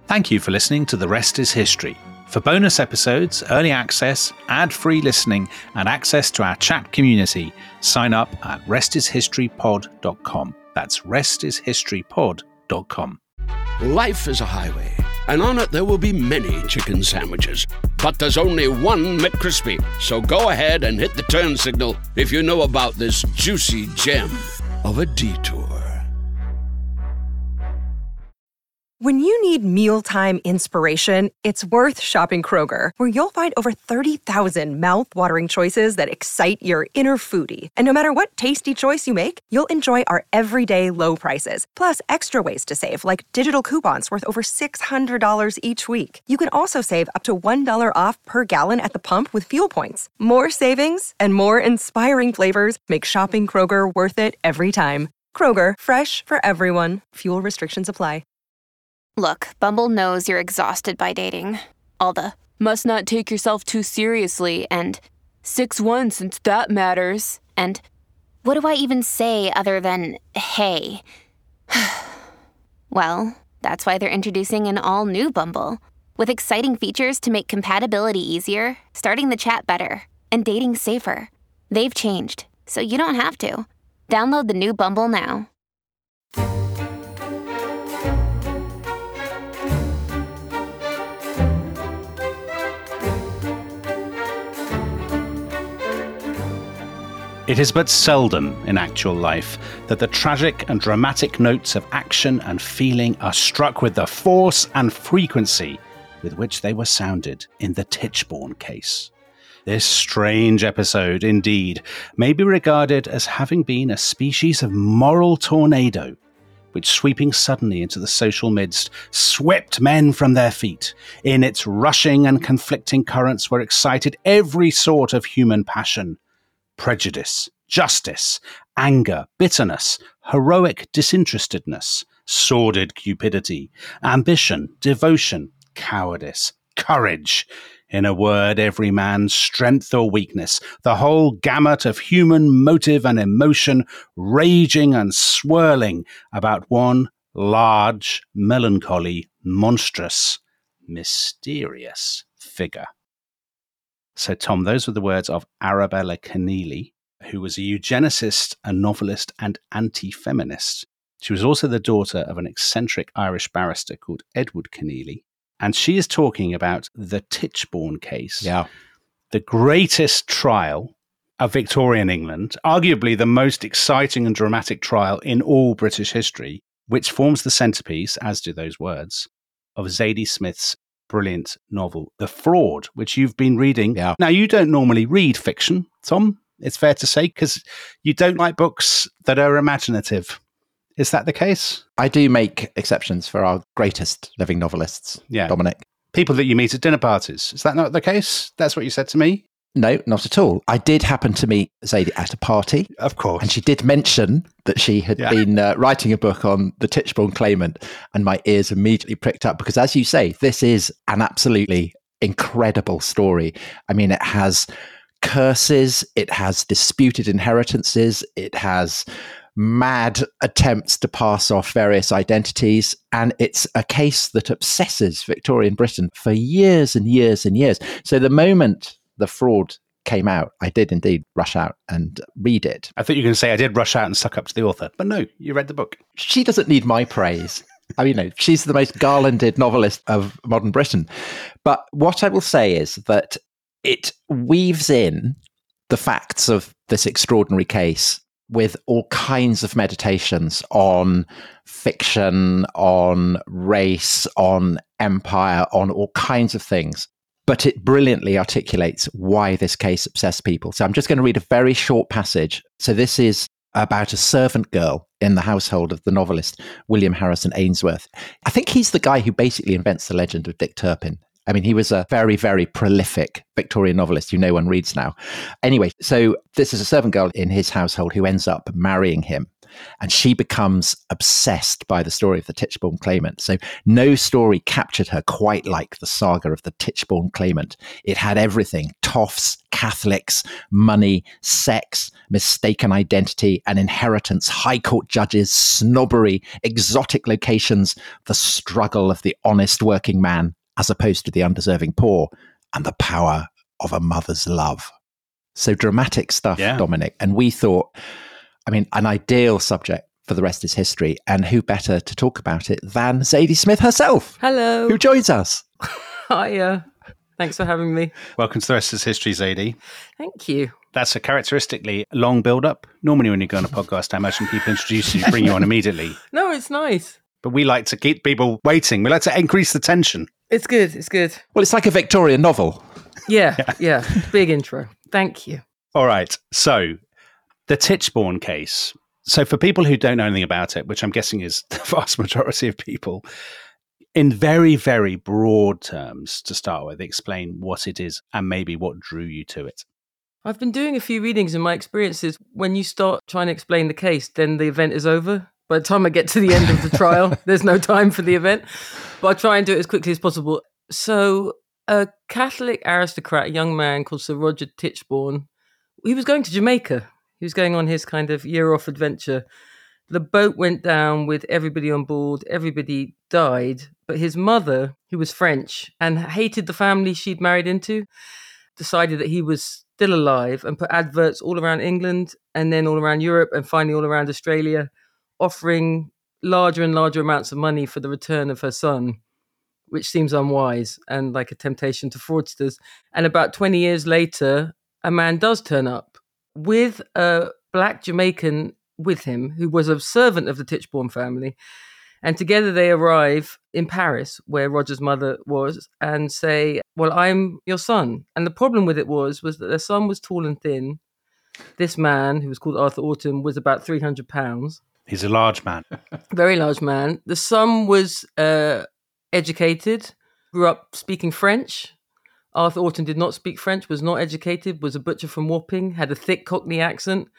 Thank you for listening to The Rest is History. For bonus episodes, early access, ad-free listening, and access to our chat community, sign up at restishistorypod.com. That's restishistorypod.com. Life is a highway, and on it there will be many chicken sandwiches. But there's only one McCrispy. So go ahead and hit the turn signal if you know about this juicy gem of a detour. When you need mealtime inspiration, it's worth shopping Kroger, where you'll find over 30,000 mouth-watering choices that excite your inner foodie. And no matter what tasty choice you make, you'll enjoy our everyday low prices, plus extra ways to save, like digital coupons worth over $600 each week. You can also save up to $1 off per gallon at the pump with fuel points. More savings and more inspiring flavors make shopping Kroger worth it every time. Kroger, fresh for everyone. Fuel restrictions apply. Look, Bumble knows you're exhausted by dating. All the, must not take yourself too seriously, and 6'1" since that matters, and what do I even say other than, hey? Well, that's why they're introducing an all-new Bumble, with exciting features to make compatibility easier, starting the chat better, and dating safer. They've changed, so you don't have to. Download the new Bumble now. It is but seldom in actual life that the tragic and dramatic notes of action and feeling are struck with the force and frequency with which they were sounded in the Tichborne case. This strange episode, indeed, may be regarded as having been a species of moral tornado, which, sweeping suddenly into the social midst, swept men from their feet. In its rushing and conflicting currents were excited every sort of human passion: prejudice, justice, anger, bitterness, heroic disinterestedness, sordid cupidity, ambition, devotion, cowardice, courage. In a word, every man's strength or weakness, the whole gamut of human motive and emotion raging and swirling about one large, melancholy, monstrous, mysterious figure. So, Tom, those were the words of Arabella Keneally, who was a eugenicist, a novelist, and anti-feminist. She was also the daughter of an eccentric Irish barrister called Edward Keneally. And she is talking about the Tichborne case, the greatest trial of Victorian England, arguably the most exciting and dramatic trial in all British history, which forms the centrepiece, as do those words, of Zadie Smith's brilliant novel, The Fraud, which you've been reading. Yeah. Now, you don't normally read fiction, Tom, it's fair to say, because you don't like books that are imaginative. Is that the case? I do make exceptions for our greatest living novelists, Dominic. People that you meet at dinner parties. Is that not the case? That's what you said to me? No, not at all. I did happen to meet Zadie at a party. Of course. And she did mention that she had been writing a book on the Tichborne claimant, and my ears immediately pricked up because, as you say, this is an absolutely incredible story. I mean, it has curses, it has disputed inheritances, it has mad attempts to pass off various identities, and it's a case that obsesses Victorian Britain for years and years and years. So the moment The Fraud came out, I did indeed rush out and read it. I thought you were going to say I did rush out and suck up to the author, but no, you read the book. She doesn't need my praise. I mean, she's the most garlanded novelist of modern Britain. But what I will say is that it weaves in the facts of this extraordinary case with all kinds of meditations on fiction, on race, on empire, on all kinds of things. But it brilliantly articulates why this case obsessed people. So I'm just going to read a very short passage. So this is about a servant girl in the household of the novelist William Harrison Ainsworth. I think he's the guy who basically invents the legend of Dick Turpin. I mean, he was a very, very prolific Victorian novelist who no one reads now. Anyway, so this is a servant girl in his household who ends up marrying him. And she becomes obsessed by the story of the Tichborne claimant. So no story captured her quite like the saga of the Tichborne claimant. It had everything: toffs, Catholics, money, sex, mistaken identity, an inheritance, high court judges, snobbery, exotic locations, the struggle of the honest working man as opposed to the undeserving poor, and the power of a mother's love. So dramatic stuff, Dominic. And we thought, I mean, an ideal subject for The Rest is History. And who better to talk about it than Zadie Smith herself? Hello. Who joins us. Hiya. Thanks for having me. Welcome to The Rest is History, Zadie. Thank you. That's a characteristically long build-up. Normally when you go on a podcast, I imagine people introduce you, bring you on immediately. No, it's nice. But we like to keep people waiting. We like to increase the tension. It's good. It's good. Well, it's like a Victorian novel. Yeah. Big intro. Thank you. All right. So the Tichborne case. So for people who don't know anything about it, which I'm guessing is the vast majority of people, in very, very broad terms, to start with, explain what it is and maybe what drew you to it. I've been doing a few readings, and my experience is when you start trying to explain the case, then the event is over. By the time I get to the end of the trial, there's no time for the event. But I try and do it as quickly as possible. So a Catholic aristocrat, a young man called Sir Roger Tichborne, he was going to Jamaica. He was going on his kind of year-off adventure. The boat went down with everybody on board. Everybody died. But his mother, who was French and hated the family she'd married into, decided that he was still alive and put adverts all around England and then all around Europe and finally all around Australia, offering larger and larger amounts of money for the return of her son, which seems unwise and like a temptation to fraudsters. And about 20 years later, a man does turn up with a black Jamaican with him who was a servant of the Tichborne family. And together they arrive in Paris, where Roger's mother was, and say, well, I'm your son. And the problem with it was that their son was tall and thin. This man, who was called Arthur Orton, was about 300 pounds. He's a large man. Very large man. The son was educated, grew up speaking French. Arthur Orton did not speak French, was not educated, was a butcher from Wapping, had a thick Cockney accent.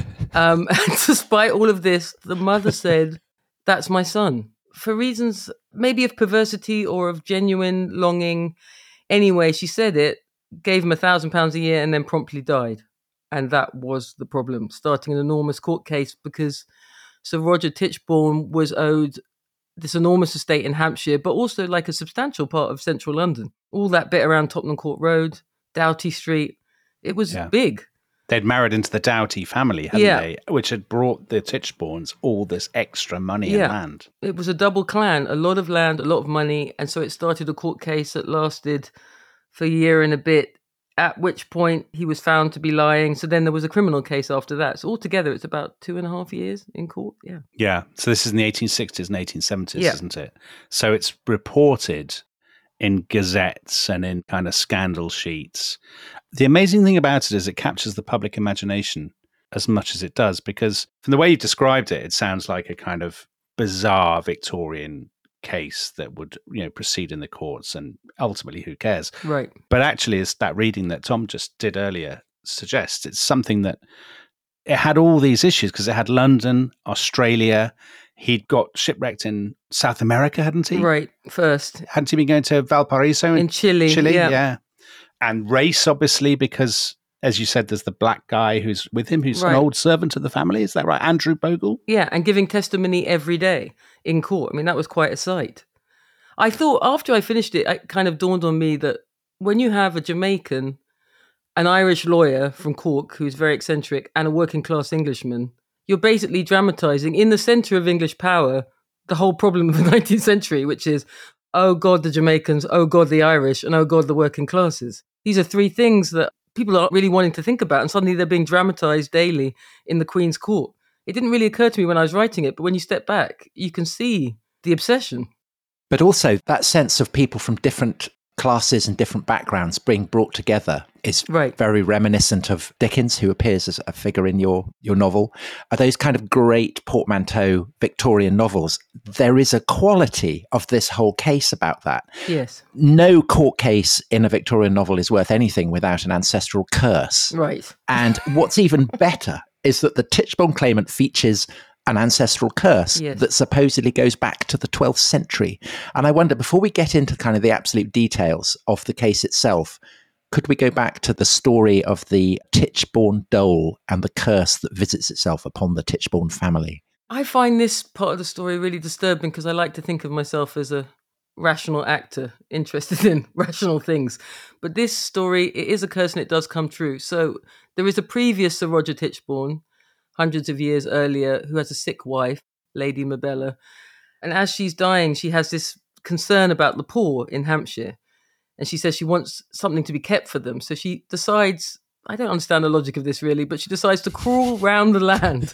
And despite all of this, the mother said, that's my son. For reasons maybe of perversity or of genuine longing. Anyway, she said it, gave him £1,000 a year and then promptly died. And that was the problem, starting an enormous court case because Sir Roger Tichborne was owed this enormous estate in Hampshire, but also like a substantial part of central London. All that bit around Tottenham Court Road, Doughty Street. It was big. They'd married into the Doughty family, hadn't they? Which had brought the Tichbornes all this extra money and land. It was a double clan, a lot of land, a lot of money. And so it started a court case that lasted for a year and a bit, at which point he was found to be lying. So then there was a criminal case after that. So altogether, it's about 2.5 years in court. Yeah. So this is in the 1860s and 1870s, isn't it? So it's reported in gazettes and in kind of scandal sheets. The amazing thing about it is it captures the public imagination as much as it does, because from the way you described it, it sounds like a kind of bizarre Victorian case that would, proceed in the courts, and ultimately who cares? Right. But actually, as that reading that Tom just did earlier suggests, it's something that it had all these issues because it had London, Australia. He'd got shipwrecked in South America, hadn't he? Right, first. Hadn't he been going to Valparaiso in Chile? Yeah. And race, obviously, because, as you said, there's the black guy who's with him, who's an old servant of the family. Is that right? Andrew Bogle? Yeah, and giving testimony every day in court. I mean, that was quite a sight. I thought after I finished it, it kind of dawned on me that when you have a Jamaican, an Irish lawyer from Cork who's very eccentric, and a working class Englishman, you're basically dramatizing in the center of English power the whole problem of the 19th century, which is, oh God, the Jamaicans, oh God, the Irish, and oh God, the working classes. These are three things that people aren't really wanting to think about, and suddenly they're being dramatized daily in the Queen's Court. It didn't really occur to me when I was writing it, but when you step back, you can see the obsession. But also that sense of people from different classes and different backgrounds being brought together is very reminiscent of Dickens, who appears as a figure in your novel. Are those kind of great portmanteau Victorian novels? There is a quality of this whole case about that. Yes. No court case in a Victorian novel is worth anything without an ancestral curse. Right. And what's even better is that the Tichborne claimant features an ancestral curse Yes. that supposedly goes back to the 12th century. And I wonder, before we get into kind of the absolute details of the case itself, could we go back to the story of the Tichborne Dole and the curse that visits itself upon the Tichborne family? I find this part of the story really disturbing because I like to think of myself as a rational actor interested in rational things. But this story, it is a curse and it does come true. So there is a previous Sir Roger Tichborne, hundreds of years earlier, who has a sick wife, Lady Mabella. And as she's dying, she has this concern about the poor in Hampshire. And she says she wants something to be kept for them. So she decides, I don't understand the logic of this really, but she decides to crawl round the land.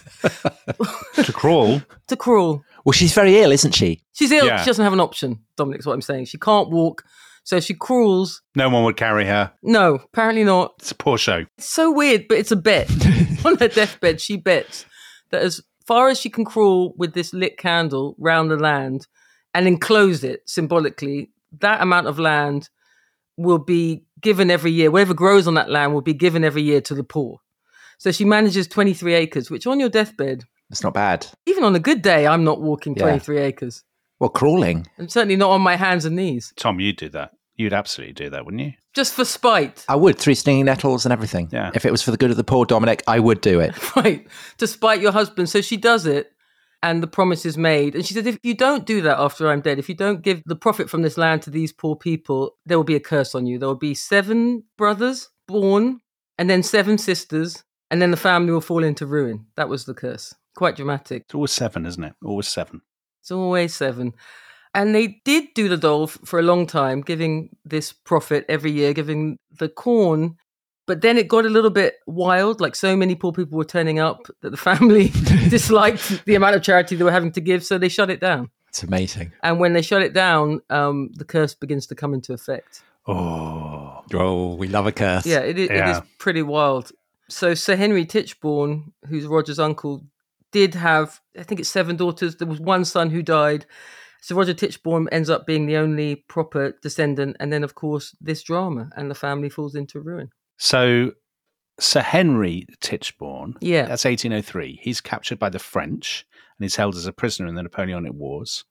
To crawl? To crawl. Well, she's very ill, isn't she? She's ill. Yeah. She doesn't have an option, Dominic's what I'm saying. She can't walk. So she crawls. No one would carry her. No, apparently not. It's a poor show. It's so weird, but it's a bet. On her deathbed, she bets that as far as she can crawl with this lit candle round the land and enclose it symbolically, that amount of land will be given every year. Whatever grows on that land will be given every year to the poor. So she manages 23 acres, which on your deathbed, It's not bad. even on a good day, I'm not walking Yeah. 23 acres. Well, crawling. I'm certainly not on my hands and knees. Tom, you'd do that. You'd absolutely do that, wouldn't you? Just for spite. I would, through stinging nettles and everything. Yeah. If it was for the good of the poor, Dominic, I would do it. Right, to spite your husband. So she does it, and the promise is made. And she said, if you don't do that after I'm dead, if you don't give the profit from this land to these poor people, there will be a curse on you. There will be 7 brothers born, and then 7 sisters, and then the family will fall into ruin. That was the curse. Quite dramatic. It's always 7, isn't it? Always 7. It's always 7. And they did do the dole for a long time, giving this profit every year, giving the corn. But then it got a little bit wild, like so many poor people were turning up that the family disliked the amount of charity they were having to give, so they shut it down. It's amazing. And when they shut it down, the curse begins to come into effect. Oh. Oh, we love a curse. Yeah, it is Yeah. pretty wild. So Sir Henry Tichborne, who's Roger's uncle, did have, I think it's 7 daughters. There was one son who died. So Roger Tichborne ends up being the only proper descendant. And then, of course, this drama, and the family falls into ruin. So Sir Henry Tichborne, Yeah. that's 1803. He's captured by the French and he's held as a prisoner in the Napoleonic Wars.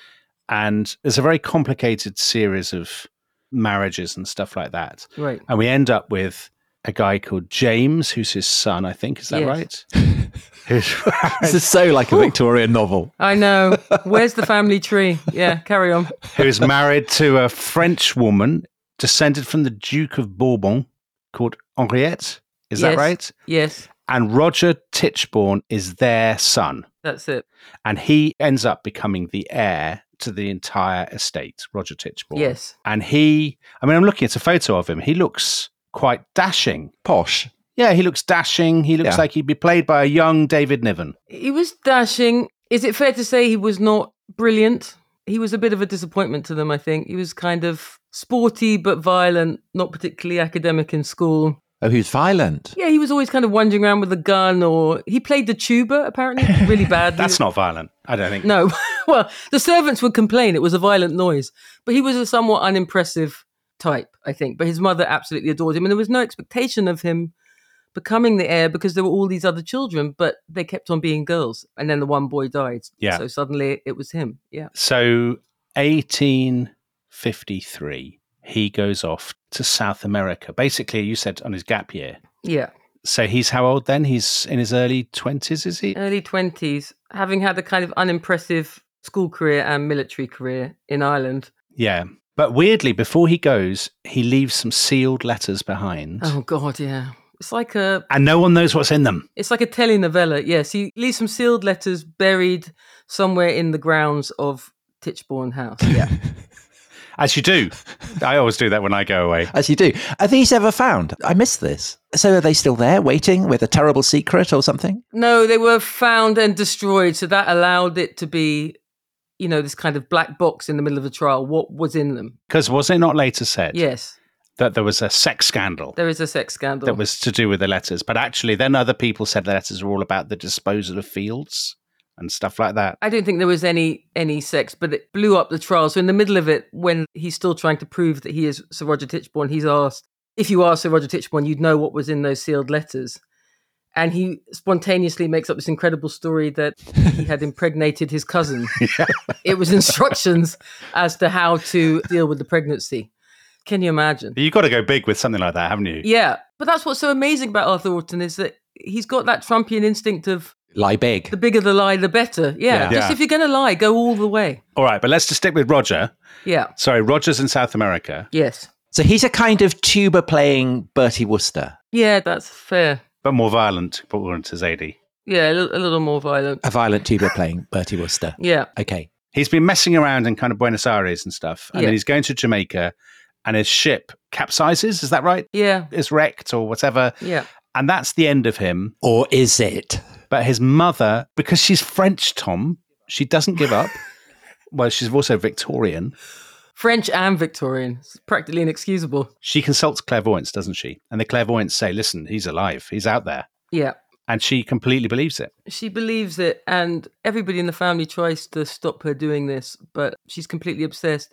And there's a very complicated series of marriages and stuff like that. Right. And we end up with a guy called James, who's his son, I think. Is that Yes. right? Who's This is so like a Victorian novel. I know. Where's the family tree? Yeah, carry on. who's married to a French woman descended from the Duke of Bourbon called Henriette. Is that Yes. right? Yes, And Roger Tichborne is their son. that's it. And he ends up becoming the heir to the entire estate, Roger Tichborne. Yes. And I'm looking at a photo of him. He looks quite dashing. Posh. Yeah, he looks dashing. He looks Yeah. like he'd be played by a young David Niven. He was dashing. Is it fair to say he was not brilliant? He was a bit of a disappointment to them, I think. He was kind of sporty but violent, not particularly academic in school. Oh, who's violent? Yeah, he was always kind of wandering around with a gun, or he played the tuba, apparently, really badly. That's not violent, I don't think. No. Well, the servants would complain it was a violent noise, but he was a somewhat unimpressive type, I think. But his mother absolutely adored him, and there was no expectation of him becoming the heir because there were all these other children, but they kept on being girls. And then the one boy died. Yeah. So suddenly it was him. Yeah. So 1853, he goes off to South America. Basically, you said on his gap year. Yeah. So he's how old then? He's in his early 20s, is he? Early 20s, having had a kind of unimpressive school career and military career in Ireland. Yeah. But weirdly, before he goes, he leaves some sealed letters behind. Oh, God, yeah. It's like a And no one knows what's in them. telenovela. Yes, he leaves some sealed letters buried somewhere in the grounds of Tichborne House. Yeah. As you do. I always do that when I go away. As you do. Are these ever found? I missed this. So are they still there waiting with a terrible secret or something? No, they were found and destroyed. So that allowed it to be, this kind of black box in the middle of the trial. What was in them? Because was it not later said Yes, that there was a sex scandal there is a sex scandal. that was to do with the letters? But actually, then other people said the letters were all about the disposal of fields and stuff like that. I don't think there was any sex, but it blew up the trial. So in the middle of it, when he's still trying to prove that he is Sir Roger Tichborne, he's asked, if you are Sir Roger Tichborne, you'd know what was in those sealed letters. And he spontaneously makes up this incredible story that he had impregnated his cousin. It was instructions as to how to deal with the pregnancy. Can you imagine? You've got to go big with something like that, haven't you? Yeah. But that's what's so amazing about Arthur Orton is that he's got that Trumpian instinct of Lie big. the bigger the lie, the better. Yeah. Just if you're going to lie, go all the way. All right, but let's just stick with Roger. Yeah. Sorry, Roger's in South America. Yes. So he's a kind of tuba playing Bertie Wooster. Yeah, that's fair. But more violent, according to Zadie. Yeah, a little more violent. A violent tuba playing Bertie Wooster. Yeah. Okay. He's been messing around in kind of Buenos Aires and stuff. And Yeah. then he's going to Jamaica and his ship capsizes. Is that right? Yeah. It's wrecked or whatever. Yeah. And that's the end of him. Or is it? But his mother, because she's French, Tom, she doesn't give up. Well, she's also Victorian. French and Victorian. It's practically inexcusable. She consults clairvoyants, doesn't she? And the clairvoyants say, listen, he's alive. He's out there. Yeah. And she completely believes it. She believes it, and everybody in the family tries to stop her doing this, but she's completely obsessed.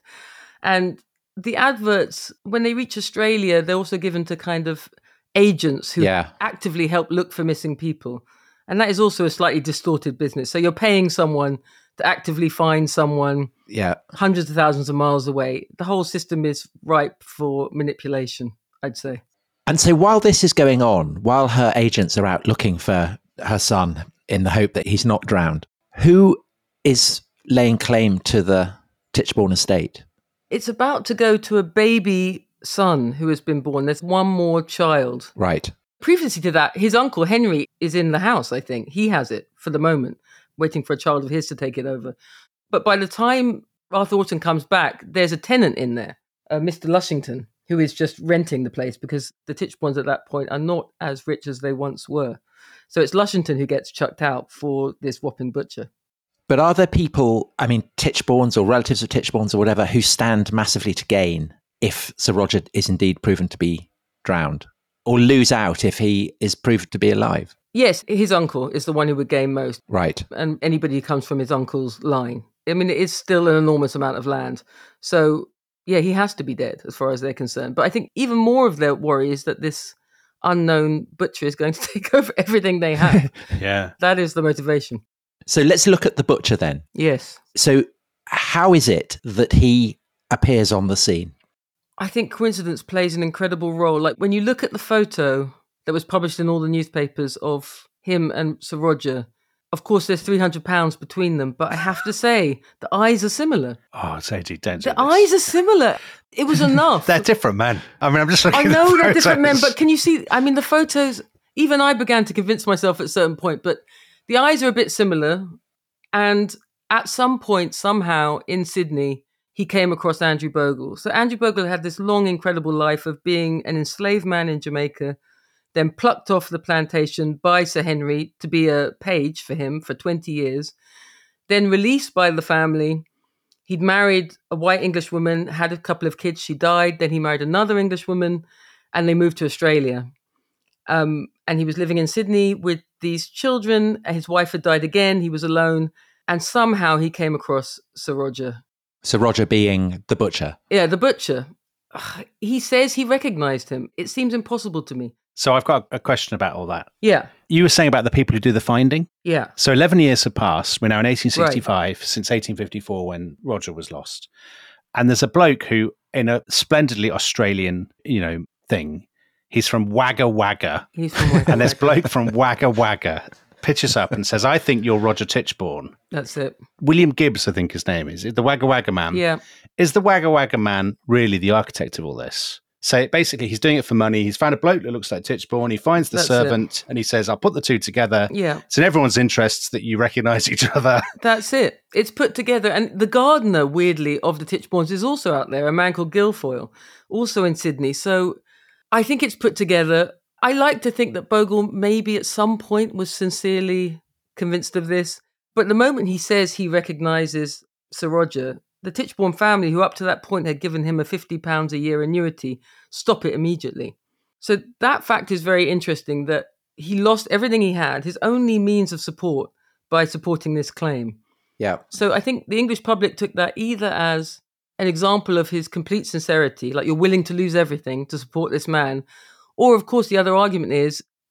And the adverts, when they reach Australia, they're also given to kind of agents who actively help look for missing people. And that is also a slightly distorted business. So you're paying someone to actively find someone hundreds of thousands of miles away. The whole system is ripe for manipulation, I'd say. And so while this is going on, while her agents are out looking for her son in the hope that he's not drowned, who is laying claim to the Tichborne estate? It's about to go to a baby son who has been born. There's one more child. Right. Previously to that, his uncle Henry is in the house, I think. He has it for the moment, waiting for a child of his to take it over. But by the time Arthur Orton comes back, there's a tenant in there, Mr. Lushington, who is just renting the place because the Tichbornes at that point are not as rich as they once were. So it's Lushington who gets chucked out for this whopping butcher. But are there people, I mean, Tichbornes or relatives of Tichbornes or whatever, who stand massively to gain if Sir Roger is indeed proven to be drowned? Or lose out if he is proved to be alive? Yes, his uncle is the one who would gain most. Right. And anybody who comes from his uncle's line. I mean, it is still an enormous amount of land. So, yeah, he has to be dead as far as they're concerned. But I think even more of their worry is that this unknown butcher is going to take over everything they have. Yeah. That is the motivation. So let's look at the butcher then. Yes. So how is it that he appears on the scene? I think coincidence plays an incredible role. Like when you look at the photo that was published in all the newspapers of him and Sir Roger, of course there's £300 between them, but I have to say the eyes are similar. Oh, Zadie, don't do The this. eyes are similar. It was enough. They're different men. I mean, I'm just looking I at the know they're different men, photos. but can you see? I mean, the photos, even I began to convince myself at a certain point, but the eyes are a bit similar. And at some point, somehow in Sydney, he came across Andrew Bogle. So Andrew Bogle had this long, incredible life of being an enslaved man in Jamaica, then plucked off the plantation by Sir Henry to be a page for him for 20 years, then released by the family. He'd married a white English woman, had a couple of kids. She died. Then he married another English woman, and they moved to Australia. And he was living in Sydney with these children. His wife had died again. He was alone. And somehow he came across Sir Roger. Sir Roger being the butcher. Yeah, the butcher. He says he recognized him. It seems impossible to me. So I've got a question about all that. Yeah, You were saying about the people who do the finding. yeah. So 11 years have passed. We're now in 1865, since 1854 when Roger was lost. And there's a bloke who, in a splendidly Australian, thing, he's from Wagga Wagga. He's from Wagga And this Wagga. bloke from Wagga Wagga pitches up and says, I think you're Roger Tichborne. That's it. William Gibbs, I think his name is. The Wagga Wagga man. Yeah. Is the Wagga Wagga man really the architect of all this? So basically, he's doing it for money. He's found a bloke that looks like Tichborne. He finds the That's servant and he says, I'll put the two together. Yeah. It's in everyone's interests that you recognise each other. That's it. It's put together. And the gardener, weirdly, of the Tichbornes is also out there, a man called Guilfoyle, also in Sydney. So I think it's put together. I like to think that Bogle maybe at some point was sincerely convinced of this. But the moment he says he recognises Sir Roger, the Tichborne family, who up to that point had given him a £50 a year annuity, stop it immediately. So that fact is very interesting, that he lost everything he had, his only means of support, by supporting this claim. Yeah. So I think the English public took that either as an example of his complete sincerity, like you're willing to lose everything to support this man, or of course the other argument is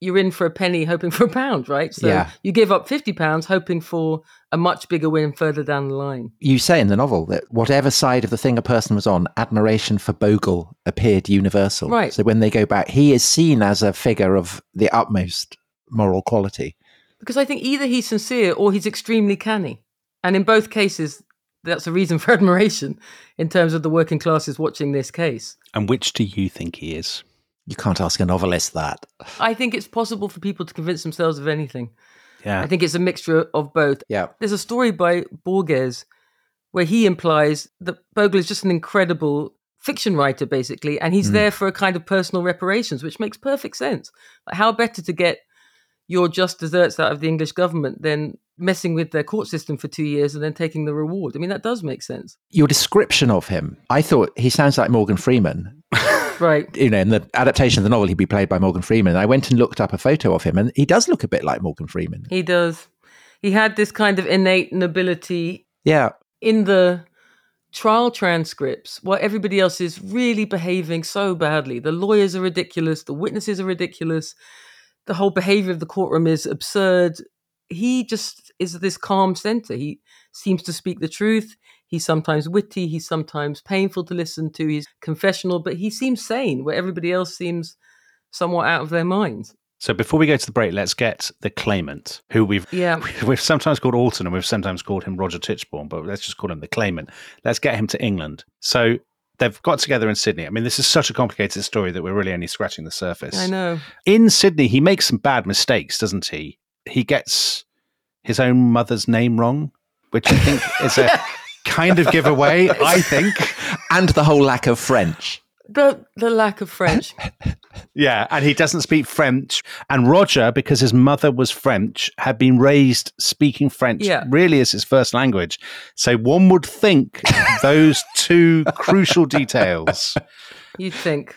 you're in for a penny hoping for a pound, right? So you give up £50 hoping for a much bigger win further down the line. You say in the novel that whatever side of the thing a person was on, admiration for Bogle appeared universal. Right. So when they go back, he is seen as a figure of the utmost moral quality. Because I think either he's sincere or he's extremely canny. And in both cases, that's a reason for admiration in terms of the working classes watching this case. And which do you think he is? You can't ask a novelist that. I think it's possible for people to convince themselves of anything. Yeah. I think it's a mixture of both. Yeah. There's a story by Borges where he implies that Bogle is just an incredible fiction writer, basically, and he's there for a kind of personal reparations, which makes perfect sense. Like, how better to get your just desserts out of the English government than messing with their court system for 2 years and then taking the reward? I mean, that does make sense. Your description of him, I thought he sounds like Morgan Freeman. Right. You know, in the adaptation of the novel, he'd be played by Morgan Freeman. I went and looked up a photo of him, and he does look a bit like Morgan Freeman. He does. He had this kind of innate nobility. Yeah. In the trial transcripts, while everybody else is really behaving so badly, the lawyers are ridiculous, the witnesses are ridiculous, the whole behavior of the courtroom is absurd. He just is this calm center. He seems to speak the truth. He's sometimes witty. He's sometimes painful to listen to. He's confessional, but he seems sane, where everybody else seems somewhat out of their minds. So before we go to the break, let's get the claimant, who we've sometimes called Alton and we've sometimes called him Roger Tichborne, but let's just call him the claimant. Let's get him to England. So they've got together in Sydney. I mean, this is such a complicated story that we're really only scratching the surface. I know. In Sydney, he makes some bad mistakes, doesn't he? He gets his own mother's name wrong, which I think is a kind of giveaway, I think. And the whole lack of French. The lack of French. Yeah, and he doesn't speak French. And Roger, because his mother was French, had been raised speaking French really as his first language. So one would think those two crucial details. You'd think.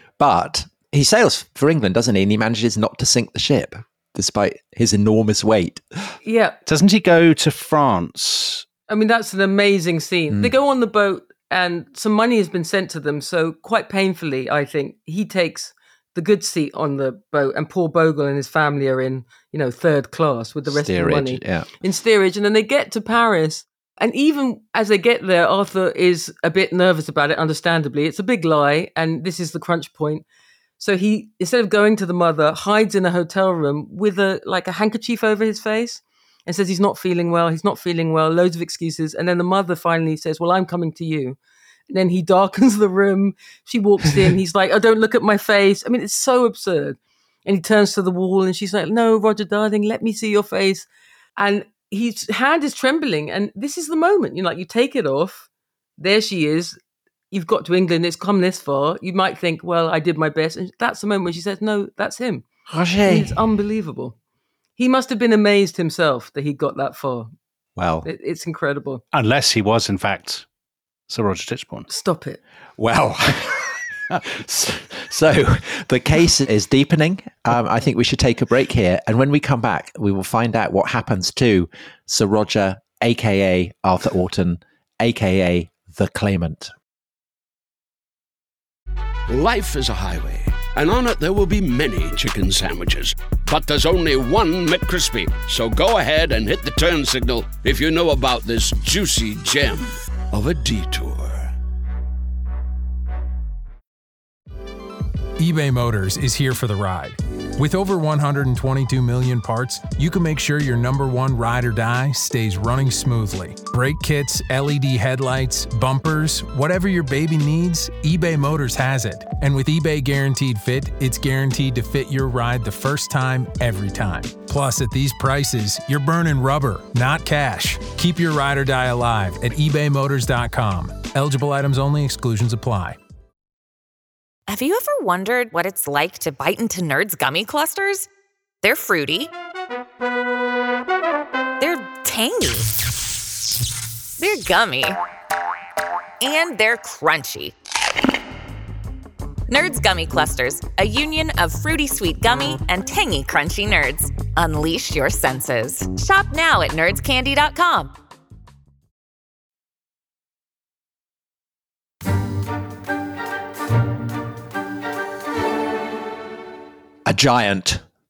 But he sails for England, doesn't he? And he manages not to sink the ship, despite his enormous weight. Yeah. Doesn't he go to France? I mean, that's an amazing scene. They go on the boat and some money has been sent to them. So quite painfully, I think, he takes the good seat on the boat and poor Bogle and his family are in, third class with the rest of the money. Yeah. In steerage. And then they get to Paris. And even as they get there, Arthur is a bit nervous about it, understandably. It's a big lie. And this is the crunch point. So he, instead of going to the mother, hides in a hotel room with a handkerchief over his face and says he's not feeling well, loads of excuses. And then the mother finally says, well, I'm coming to you. And then he darkens the room. She walks in. He's like, oh, don't look at my face. I mean, it's so absurd. And he turns to the wall and she's like, no, Roger, darling, let me see your face. And his hand is trembling. And this is the moment, you take it off. There she is. You've got to England. It's come this far. You might think, well, I did my best. And that's the moment when she says, no, that's him. Roger. It's unbelievable. He must have been amazed himself that he got that far. Well, it's incredible. Unless he was, in fact, Sir Roger Tichborne. Stop it. Well, so the case is deepening. I think we should take a break here. And when we come back, we will find out what happens to Sir Roger, a.k.a. Arthur Orton, a.k.a. the claimant. Life is a highway, and on it there will be many chicken sandwiches. But there's only one McCrispy. So go ahead and hit the turn signal if you know about this juicy gem of a detour. eBay Motors is here for the ride. With over 122 million parts, you can make sure your number one ride or die stays running smoothly. Brake kits, LED headlights, bumpers, whatever your baby needs, eBay Motors has it. And with eBay Guaranteed Fit, it's guaranteed to fit your ride the first time, every time. Plus, at these prices, you're burning rubber, not cash. Keep your ride or die alive at ebaymotors.com. Eligible items only. Exclusions apply. Have you ever wondered what it's like to bite into Nerds gummy clusters? They're fruity. They're tangy. They're gummy. And they're crunchy. Nerds gummy clusters, a union of fruity sweet gummy and tangy crunchy nerds. Unleash your senses. Shop now at nerdscandy.com. A giant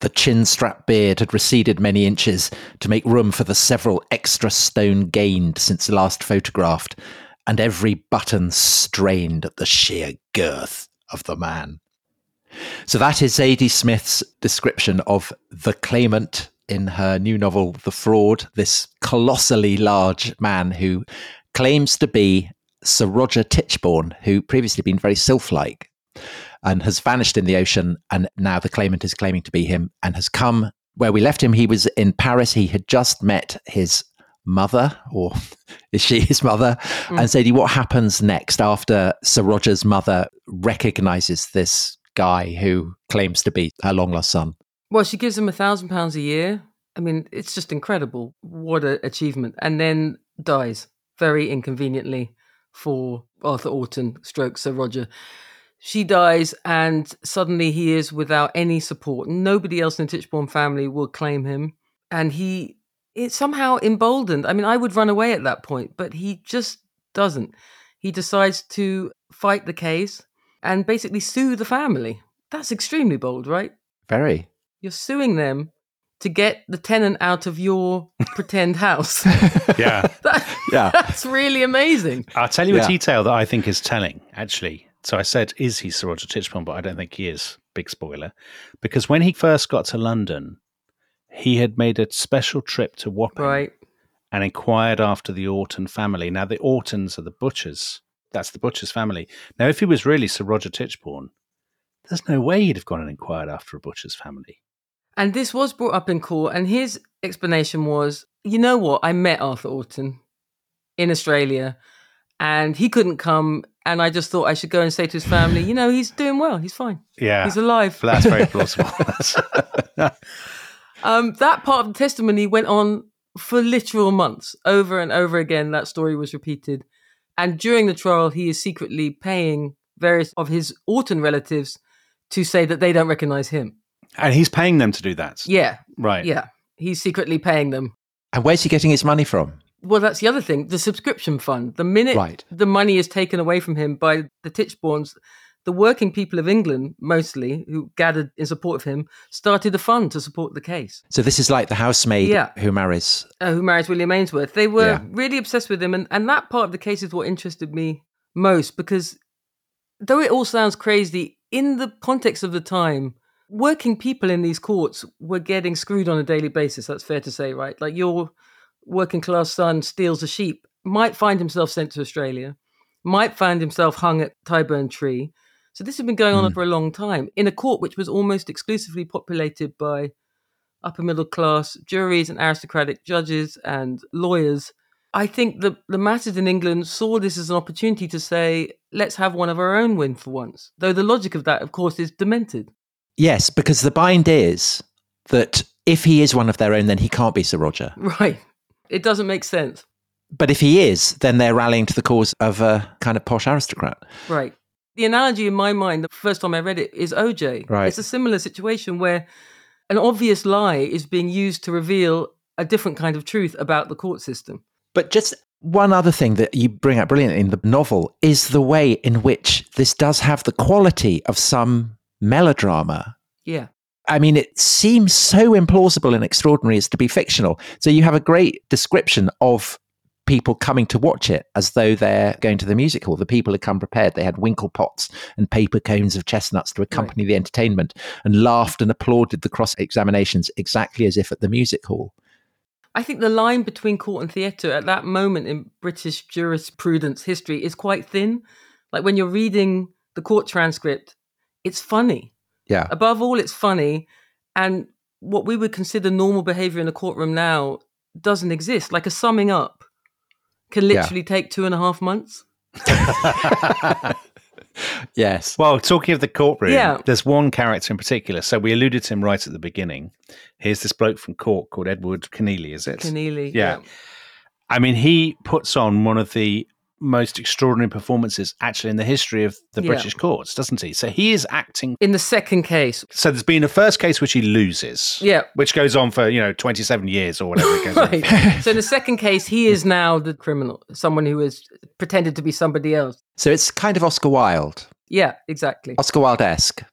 The chin-strap beard had receded many inches to make room for the several extra stone gained since last photographed, and every button strained at the sheer girth of the man. So that is Zadie Smith's description of the claimant in her new novel, The Fraud, this colossally large man who claims to be Sir Roger Tichborne, who previously been very sylph-like and has vanished in the ocean, and now the claimant is claiming to be him and has come where we left him. He was in Paris. He had just met his mother, or is she his mother? And Zadie, what happens next after Sir Roger's mother recognises this guy who claims to be her long-lost son? Well, she gives him £1,000 a year. I mean, it's just incredible. What an achievement. And then dies very inconveniently for Arthur Orton / Sir Roger. She dies, and suddenly he is without any support. Nobody else in the Tichborne family will claim him. And it's somehow emboldened. I mean, I would run away at that point, but he just doesn't. He decides to fight the case and basically sue the family. That's extremely bold, right? Very. You're suing them to get the tenant out of your pretend house. Yeah. That's really amazing. I'll tell you a detail that I think is telling, actually. So I said, is he Sir Roger Tichborne? But I don't think he is. Big spoiler. Because when he first got to London, he had made a special trip to Wapping and inquired after the Orton family. Now, the Ortons are the butchers. That's the butcher's family. Now, if he was really Sir Roger Tichborne, there's no way he'd have gone and inquired after a butcher's family. And this was brought up in court, and his explanation was, you know what, I met Arthur Orton in Australia, and he couldn't come, and I just thought I should go and say to his family, you know, he's doing well, he's fine. Yeah. He's alive. But that's very plausible. That part of the testimony went on for literal months. Over and over again, that story was repeated. And during the trial, he is secretly paying various of his Orton relatives to say that they don't recognize him. And he's paying them to do that? Yeah. Right. Yeah. He's secretly paying them. And where's he getting his money from? Well, that's the other thing. The subscription fund. The minute the money is taken away from him by the Tichbornes, the working people of England, mostly, who gathered in support of him, started a fund to support the case. So this is like the housemaid who marries... who marries William Ainsworth. They were really obsessed with him. And that part of the case is what interested me most, because though it all sounds crazy, in the context of the time, working people in these courts were getting screwed on a daily basis. That's fair to say, right? Like your working class son steals a sheep, might find himself sent to Australia, might find himself hung at Tyburn Tree. So this had been going on for a long time in a court which was almost exclusively populated by upper middle class juries and aristocratic judges and lawyers. I think the masses in England saw this as an opportunity to say, let's have one of our own win for once. Though the logic of that, of course, is demented. Yes, because the bind is that if he is one of their own, then he can't be Sir Roger. Right. It doesn't make sense. But if he is, then they're rallying to the cause of a kind of posh aristocrat. Right. The analogy in my mind, the first time I read it, is OJ. Right. It's a similar situation where an obvious lie is being used to reveal a different kind of truth about the court system. But just one other thing that you bring up brilliantly in the novel is the way in which this does have the quality of some melodrama. Yeah. I mean, it seems so implausible and extraordinary as to be fictional. So you have a great description of people coming to watch it as though they're going to the music hall. The people had come prepared. They had winkle pots and paper cones of chestnuts to accompany the entertainment, and laughed and applauded the cross-examinations exactly as if at the music hall. I think the line between court and theatre at that moment in British jurisprudence history is quite thin. Like when you're reading the court transcript, it's funny. Yeah. Above all, it's funny. And what we would consider normal behaviour in a courtroom now doesn't exist. Like a summing up can literally take 2.5 months. Yes. Well, talking of the courtroom, there's one character in particular. So we alluded to him right at the beginning. Here's this bloke from court called Edward Keneally, is it? Keneally, yeah. I mean, he puts on one of the most extraordinary performances actually in the history of the British courts, doesn't he? So he is acting in the second case. So there's been a first case which he loses, which goes on for 27 years or whatever it goes on. So in the second case, he is now the criminal, someone who has pretended to be somebody else. So it's kind of Oscar Wilde. Yeah, exactly. Oscar Wilde-esque.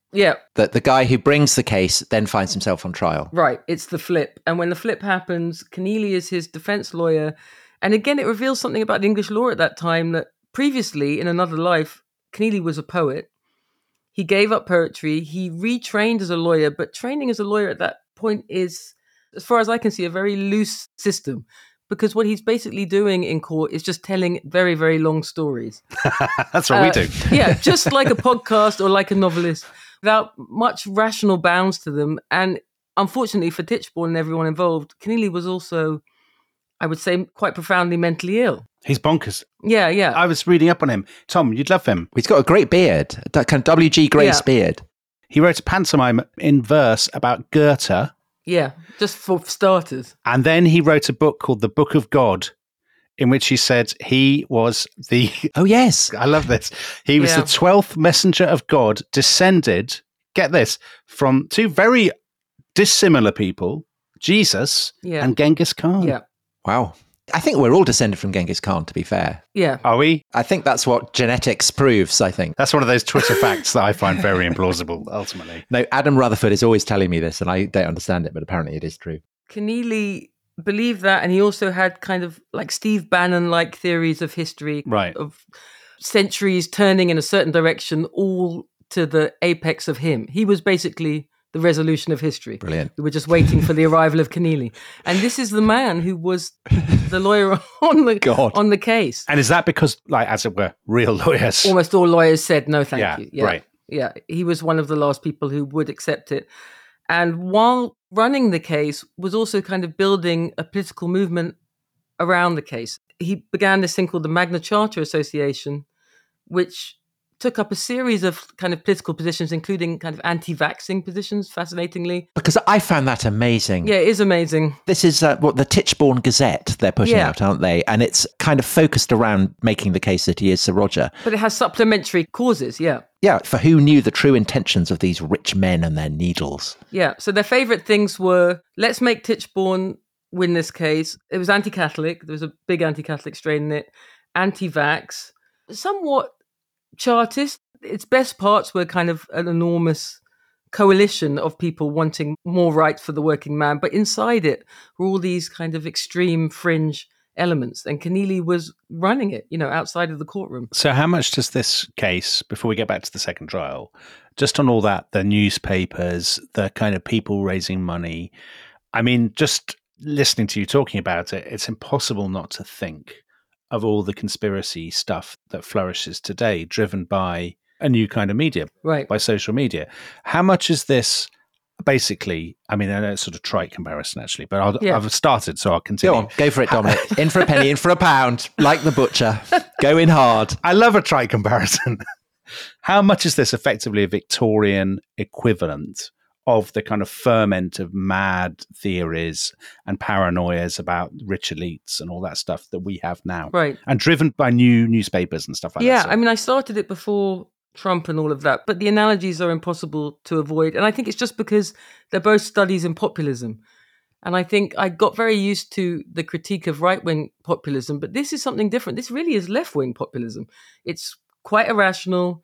Yeah. That the guy who brings the case then finds himself on trial. Right. It's the flip. And when the flip happens, Keneally is his defense lawyer. And again, it reveals something about English law at that time, that previously, in another life, Keneally was a poet. He gave up poetry. He retrained as a lawyer, but training as a lawyer at that point is, as far as I can see, a very loose system, because what he's basically doing in court is just telling very, very long stories. That's what we do. Yeah, just like a podcast or like a novelist, without much rational bounds to them. And unfortunately for Tichborne and everyone involved, Keneally was also, I would say, quite profoundly mentally ill. He's bonkers. Yeah, yeah. I was reading up on him. Tom, you'd love him. He's got a great beard, that kind of W.G. Grace beard. He wrote a pantomime in verse about Goethe. Yeah, just for starters. And then he wrote a book called The Book of God, in which he said he was the... Oh, yes. I love this. He was the 12th messenger of God, descended, get this, from two very dissimilar people, Jesus and Genghis Khan. Yeah. Wow. I think we're all descended from Genghis Khan, to be fair. Yeah. Are we? I think that's what genetics proves, I think. That's one of those Twitter facts that I find very implausible, ultimately. No, Adam Rutherford is always telling me this, and I don't understand it, but apparently it is true. Keneally believed that, and he also had kind of like Steve Bannon-like theories of history, right, of centuries turning in a certain direction, all to the apex of him. He was basically the resolution of history. Brilliant. We were just waiting for the arrival of Keneally. And this is the man who was the lawyer on the case. And is that because, like, as it were, real lawyers? Almost all lawyers said, no, thank you. Yeah, right. Yeah, he was one of the last people who would accept it. And while running the case, was also kind of building a political movement around the case. He began this thing called the Magna Charta Association, which took up a series of kind of political positions, including kind of anti-vaxxing positions, fascinatingly. Because I found that amazing. Yeah, it is amazing. This is what the Tichborne Gazette they're putting out, aren't they? And it's kind of focused around making the case that he is Sir Roger. But it has supplementary causes, yeah. Yeah, for who knew the true intentions of these rich men and their needles. Yeah, so their favourite things were, let's make Tichborne win this case. It was anti-Catholic. There was a big anti-Catholic strain in it. Anti-vax. Somewhat Chartist. Its best parts were kind of an enormous coalition of people wanting more rights for the working man, but inside it were all these kind of extreme fringe elements, and Keneally was running it, outside of the courtroom. So how much does this case, before we get back to the second trial, just on all that, the newspapers, the kind of people raising money, I mean, just listening to you talking about it, it's impossible not to think of all the conspiracy stuff that flourishes today, driven by a new kind of media, right? By social media. How much is this basically? I mean, I know it's sort of trite comparison, actually, but I've started, so I'll continue. Go on, go for it, Dominic. In for a penny, in for a pound, like the butcher. Go in hard. I love a trite comparison. How much is this effectively a Victorian equivalent of the kind of ferment of mad theories and paranoias about rich elites and all that stuff that we have now? Right. And driven by new newspapers and stuff like that. Yeah, I mean, I started it before Trump and all of that, but the analogies are impossible to avoid. And I think it's just because they're both studies in populism. And I think I got very used to the critique of right-wing populism, but this is something different. This really is left-wing populism. It's quite irrational.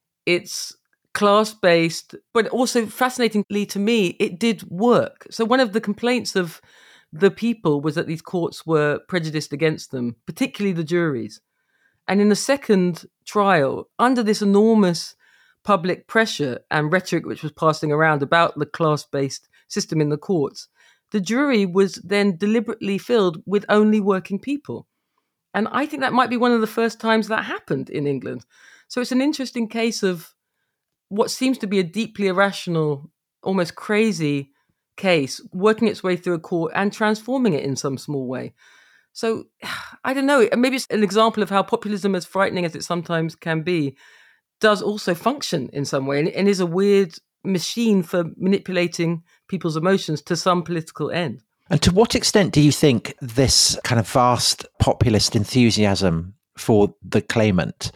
It's class-based, but also fascinatingly to me, it did work. So one of the complaints of the people was that these courts were prejudiced against them, particularly the juries. And in the second trial, under this enormous public pressure and rhetoric which was passing around about the class-based system in the courts, the jury was then deliberately filled with only working people. And I think that might be one of the first times that happened in England. So it's an interesting case of what seems to be a deeply irrational, almost crazy case, working its way through a court and transforming it in some small way. So, I don't know, maybe it's an example of how populism, as frightening as it sometimes can be, does also function in some way and is a weird machine for manipulating people's emotions to some political end. And to what extent do you think this kind of vast populist enthusiasm for the claimant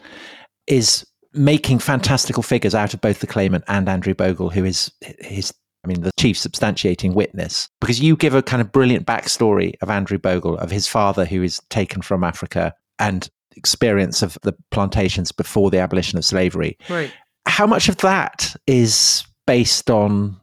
is making fantastical figures out of both the claimant and Andrew Bogle, who is the chief substantiating witness? Because you give a kind of brilliant backstory of Andrew Bogle, of his father who is taken from Africa and experience of the plantations before the abolition of slavery. Right. how much of that is based on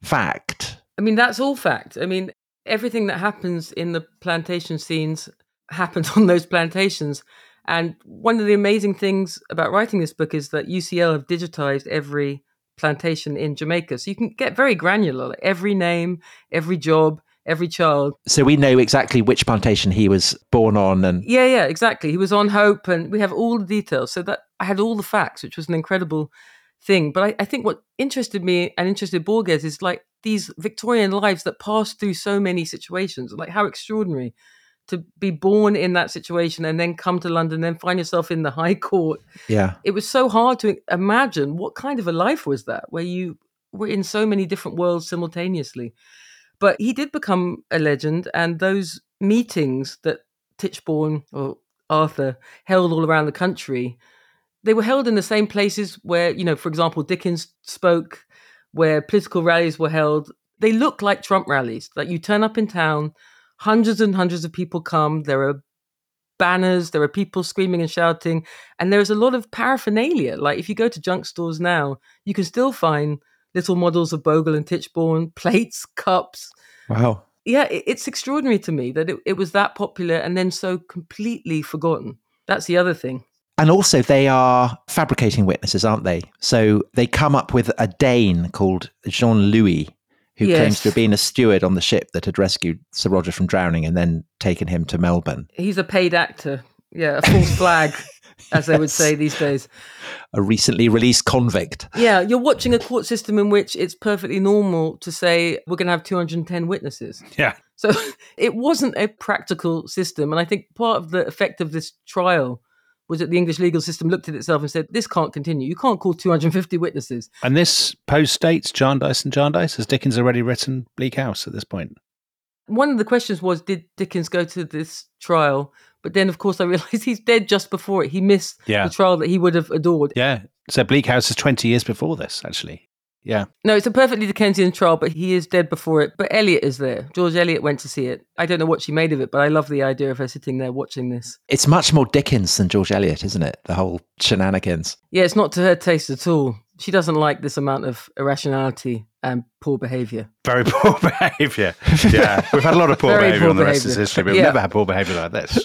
fact? I mean, that's all fact. I mean, everything that happens in the plantation scenes happened on those plantations. And one of the amazing things about writing this book is that UCL have digitized every plantation in Jamaica. So you can get very granular, like every name, every job, every child. So we know exactly which plantation he was born on. And Yeah, exactly. He was on Hope, and we have all the details. So that I had all the facts, which was an incredible thing. But I think what interested me and interested Borges is like these Victorian lives that pass through so many situations, like how extraordinary to be born in that situation and then come to London, then find yourself in the High Court. yeah, It was so hard to imagine what kind of a life was that, where you were in so many different worlds simultaneously. But he did become a legend, and those meetings that Tichborne or Arthur held all around the country, they were held in the same places where, you know, for example, Dickens spoke, where political rallies were held. They look like Trump rallies. Like you turn up in town, hundreds and hundreds of people come. There are banners, there are people screaming and shouting, and there's a lot of paraphernalia. Like if you go to junk stores now, you can still find little models of Bogle and Tichborne, plates, cups. wow. Yeah, it's extraordinary to me that it was that popular and then so completely forgotten. That's the other thing. And also they are fabricating witnesses, aren't they? So they come up with a Dane called Jean-Louis, who Yes. claims to have been a steward on the ship that had rescued Sir Roger from drowning and then taken him to Melbourne. He's a paid actor. Yeah, a false flag, as they would Yes. say these days. A recently released convict. Yeah, you're watching a court system in which it's perfectly normal to say we're going to have 210 witnesses. Yeah. So it wasn't a practical system. And I think part of the effect of this trial was that the English legal system looked at itself and said, this can't continue. You can't call 250 witnesses. And this post-dates Jarndyce and Jarndyce. Has Dickens already written Bleak House at this point? One of the questions was, did Dickens go to this trial? But then, of course, I realised he's dead just before it. He missed Yeah. the trial that he would have adored. Yeah. So Bleak House is 20 years before this, actually. Yeah. No, it's a perfectly Dickensian trial, but he is dead before it. But Eliot is there. George Eliot went to see it. I don't know what she made of it, but I love the idea of her sitting there watching this. It's much more Dickens than George Eliot, isn't it? The whole shenanigans. Yeah, it's not to her taste at all. She doesn't like this amount of irrationality and poor behaviour. Very poor behaviour. Yeah. We've had a lot of poor Very behaviour poor on the rest of behaviour. history, but we've Yeah. never had poor behaviour like this.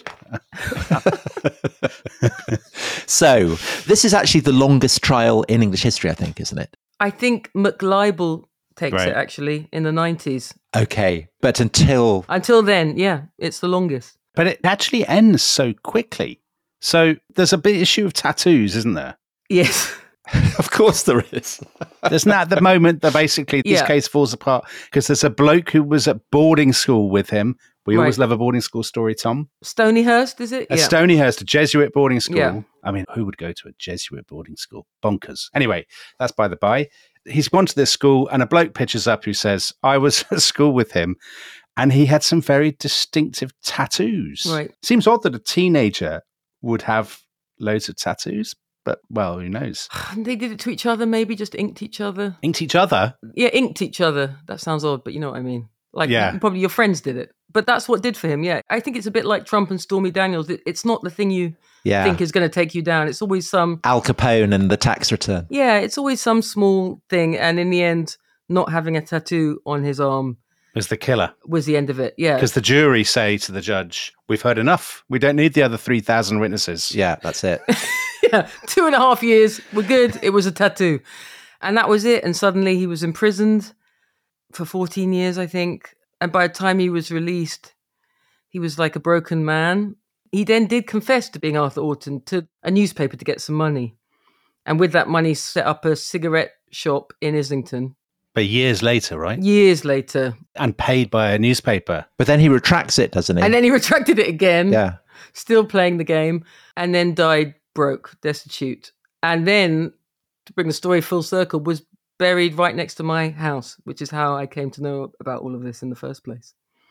So this is actually the longest trial in English history, I think, isn't it? I think McLibel takes Right. it, actually, in the 90s. Okay. But until Until then, yeah, it's the longest. But it actually ends so quickly. So there's a big issue of tattoos, isn't there? Yes. of course there is. There's not the moment that basically this Yeah. case falls apart because there's a bloke who was at boarding school with him. We always Right. love a boarding school story, Tom. Stonyhurst, is it? At Stonyhurst, a Jesuit boarding school. Yeah. I mean, who would go to a Jesuit boarding school? Bonkers. Anyway, that's by the by. He's gone to this school and a bloke pitches up who says, I was at school with him and he had some very distinctive tattoos. Right. Seems odd that a teenager would have loads of tattoos, but well, who knows? They did it to each other, maybe just inked each other. Inked each other. Yeah, inked each other. That sounds odd, but you know what I mean. Like, Yeah. probably your friends did it. But that's what did for him, yeah. I think it's a bit like Trump and Stormy Daniels. It's not the thing you Yeah. think is going to take you down. It's always some, Al Capone and the tax return. yeah, it's always some small thing. And in the end, not having a tattoo on his arm Was the killer. was the end of it. Yeah. Because the jury say to the judge, we've heard enough. We don't need the other 3,000 witnesses. Yeah, that's it. Yeah, 2.5 years, we're good. It was a tattoo. And that was it. And suddenly he was imprisoned for 14 years, I think. And by the time he was released, he was like a broken man. He then did confess to being Arthur Orton to a newspaper to get some money. And with that money, set up a cigarette shop in Islington. But years later, right? Years later. And paid by a newspaper. But then he retracts it, doesn't he? And then he retracted it again. yeah. Still playing the game. And then died broke, destitute. And then, to bring the story full circle, was buried right next to my house, which is how I came to know about all of this in the first place.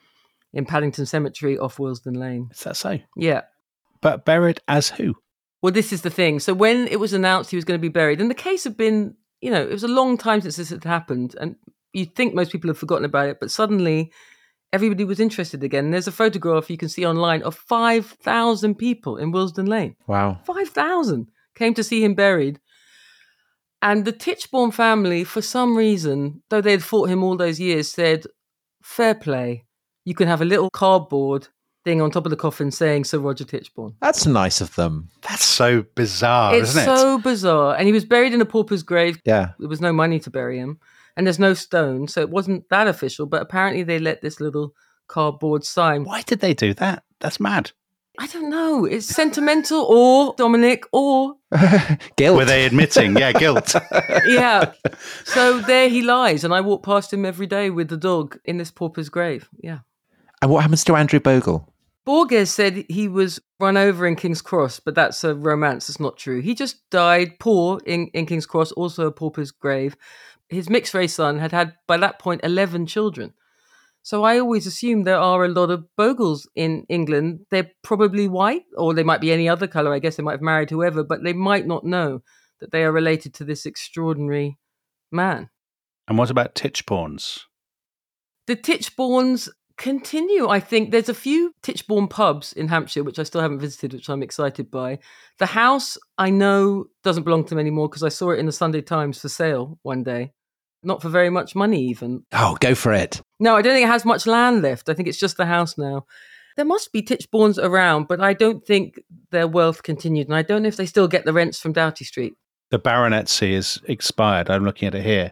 In Paddington Cemetery off Willesden Lane. Is that so? Yeah. But buried as who? Well, this is the thing. So when it was announced he was going to be buried, and the case had been, you know, it was a long time since this had happened, and you'd think most people had forgotten about it, but suddenly everybody was interested again. And there's a photograph you can see online of 5,000 people in Willesden Lane. Wow. 5,000 came to see him buried. And the Tichborne family, for some reason, though they'd fought him all those years, said, fair play. You can have a little cardboard thing on top of the coffin saying Sir Roger Tichborne. That's nice of them. That's so bizarre, It's isn't it? so bizarre. And he was buried in a pauper's grave. Yeah. There was no money to bury him. And there's no stone, so it wasn't that official. But apparently they let this little cardboard sign. Why did they do that? That's mad. I don't know. It's sentimental or, Dominic, or... Guilt. Were they admitting? Yeah, guilt. Yeah. So there he lies. And I walk past him every day with the dog in this pauper's grave. Yeah. And what happens to Andrew Bogle? Borges said he was run over in King's Cross, but that's a romance. It's not true. He just died poor in King's Cross, also a pauper's grave. His mixed-race son had, by that point, 11 children. So I always assume there are a lot of Bogles in England. They're probably white, or they might be any other colour. I guess they might have married whoever, but they might not know that they are related to this extraordinary man. And what about Tichbornes? The Tichbornes continue, I think. There's a few Tichborne pubs in Hampshire, which I still haven't visited, which I'm excited by. The house, I know, doesn't belong to them anymore because I saw it in the Sunday Times for sale one day. Not for very much money, even. Oh, go for it. No, I don't think it has much land left. I think it's just the house now. There must be Tichbornes around, but I don't think their wealth continued. And I don't know if they still get the rents from Doughty Street. The baronetcy is expired. I'm looking at it here.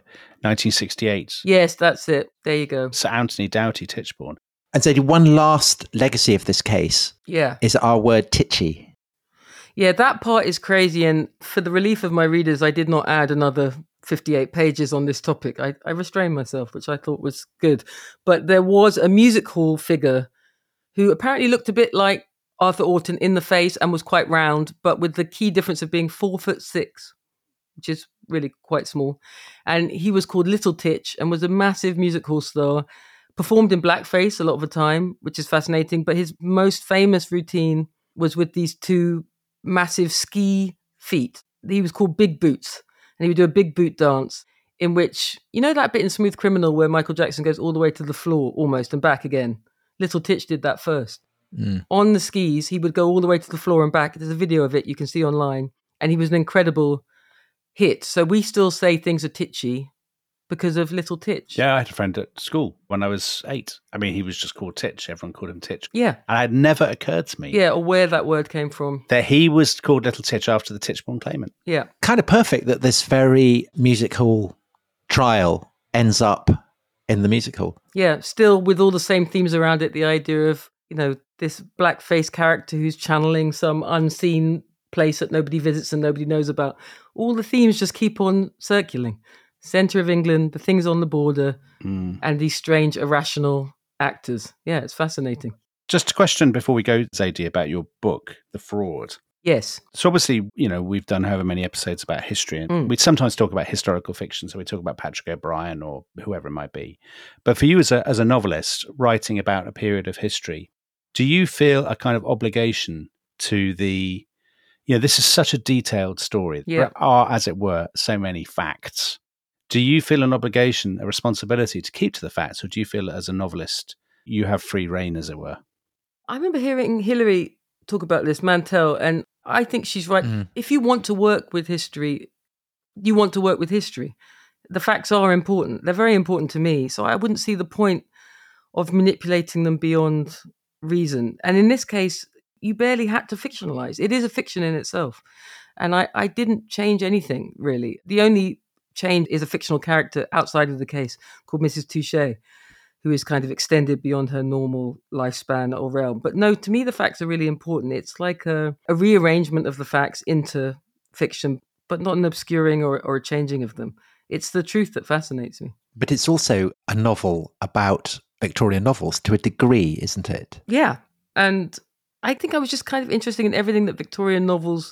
1968. Yes, that's it. There you go. Sir Anthony Doughty Tichborne. And so one last legacy of this case Yeah. is our word titchy. Yeah, that part is crazy. And for the relief of my readers, I did not add another 58 pages on this topic. I restrained myself, which I thought was good. But there was a music hall figure who apparently looked a bit like Arthur Orton in the face and was quite round, but with the key difference of being 4'6", which is really quite small. And he was called Little Titch and was a massive music hall star, performed in blackface a lot of the time, which is fascinating. But his most famous routine was with these two massive ski feet. He was called Big Boots. And he would do a big boot dance in which, you know that bit in Smooth Criminal where Michael Jackson goes all the way to the floor almost and back again? Little Titch did that first. On the skis, he would go all the way to the floor and back. There's a video of it you can see online. And he was an incredible hit. So we still say things are titchy because of Little Titch. Yeah, I had a friend at school when I was 8. I mean, he was just called Titch. Everyone called him Titch. Yeah. And it had never occurred to me Yeah, or where that word came from. that he was called Little Titch after the Tichborne claimant. Yeah. Kind of perfect that this very music hall trial ends up in the music hall. Yeah, still with all the same themes around it. The idea of, you know, this blackface character who's channeling some unseen place that nobody visits and nobody knows about. All the themes just keep on circulating. Centre of England, the things on the border, and these strange, irrational actors. Yeah, it's fascinating. Just a question before we go, Zadie, about your book, The Fraud. Yes. So obviously, you know, we've done however many episodes about history, and we sometimes talk about historical fiction. So we talk about Patrick O'Brien or whoever it might be. But for you as a novelist writing about a period of history, do you feel a kind of obligation to the, you know, this is such a detailed story. Yeah. There are, as it were, so many facts. Do you feel an obligation, a responsibility to keep to the facts, or do you feel as a novelist you have free reign, as it were? I remember hearing Hilary talk about this, Mantell, and I think she's right. If you want to work with history, you want to work with history. The facts are important. They're very important to me. So I wouldn't see the point of manipulating them beyond reason. And in this case, you barely had to fictionalize. It is a fiction in itself. And I didn't change anything, really. The only change is a fictional character outside of the case called Mrs. Touche, who is kind of extended beyond her normal lifespan or realm. But no, to me, the facts are really important. It's like a rearrangement of the facts into fiction, but not an obscuring or a changing of them. It's the truth that fascinates me. But it's also a novel about Victorian novels to a degree, isn't it? Yeah. And I think I was just kind of interested in everything that Victorian novels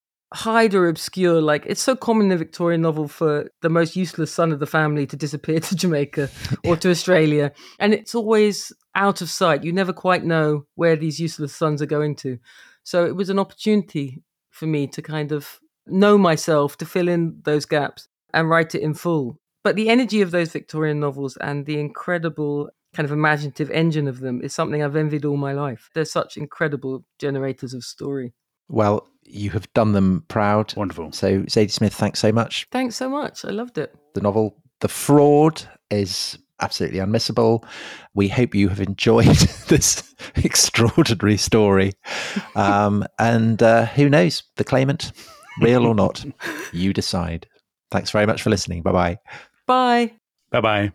hide or obscure. Like, it's so common in a Victorian novel for the most useless son of the family to disappear to Jamaica or to Australia. And it's always out of sight. You never quite know where these useless sons are going to. So it was an opportunity for me to kind of know myself, to fill in those gaps and write it in full. But the energy of those Victorian novels and the incredible kind of imaginative engine of them is something I've envied all my life. They're such incredible generators of story. Well, you have done them proud. Wonderful. So, Zadie Smith, thanks so much. Thanks so much. I loved it. The novel The Fraud is absolutely unmissable. We hope you have enjoyed this extraordinary story. And who knows, the claimant, real or not, you decide. Thanks very much for listening. Bye-bye. Bye. Bye-bye.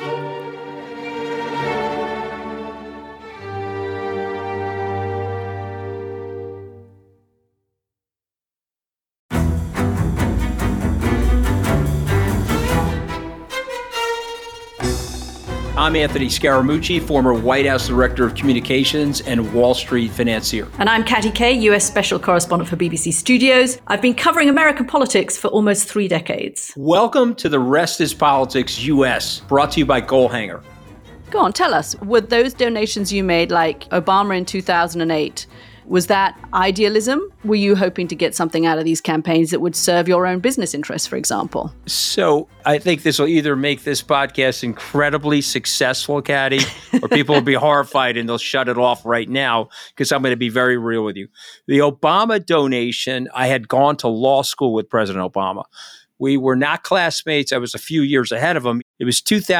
I'm Anthony Scaramucci, former White House Director of Communications and Wall Street financier. And I'm Katty Kay, US Special Correspondent for BBC Studios. I've been covering American politics for almost 3 decades. Welcome to The Rest is Politics US, brought to you by Goalhanger. Go on, tell us, were those donations you made, like Obama in 2008, was that idealism? Were you hoping to get something out of these campaigns that would serve your own business interests, for example? So I think this will either make this podcast incredibly successful, Katty, or people will be horrified and they'll shut it off right now because I'm going to be very real with you. The Obama donation, I had gone to law school with President Obama. We were not classmates. I was a few years ahead of him. It was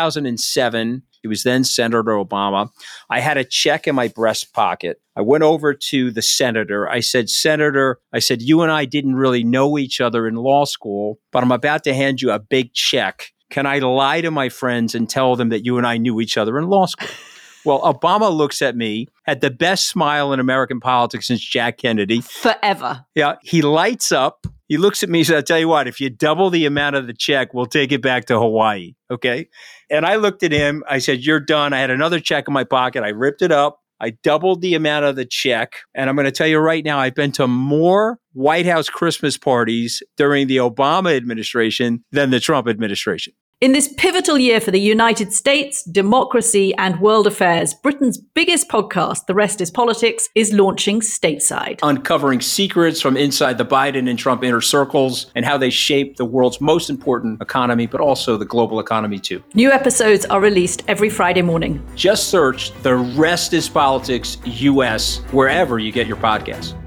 2007. He was then Senator Obama. I had a check in my breast pocket. I went over to the senator. I said, Senator, you and I didn't really know each other in law school, but I'm about to hand you a big check. Can I lie to my friends and tell them that you and I knew each other in law school? Well, Obama looks at me, had the best smile in American politics since Jack Kennedy. Forever. Yeah, he lights up. He looks at me and says, I'll tell you what, if you double the amount of the check, we'll take it back to Hawaii. Okay. And I looked at him. I said, you're done. I had another check in my pocket. I ripped it up. I doubled the amount of the check. And I'm going to tell you right now, I've been to more White House Christmas parties during the Obama administration than the Trump administration. In this pivotal year for the United States, democracy, and world affairs, Britain's biggest podcast, The Rest is Politics, is launching stateside. Uncovering secrets from inside the Biden and Trump inner circles and how they shape the world's most important economy, but also the global economy too. New episodes are released every Friday morning. Just search The Rest is Politics US wherever you get your podcasts.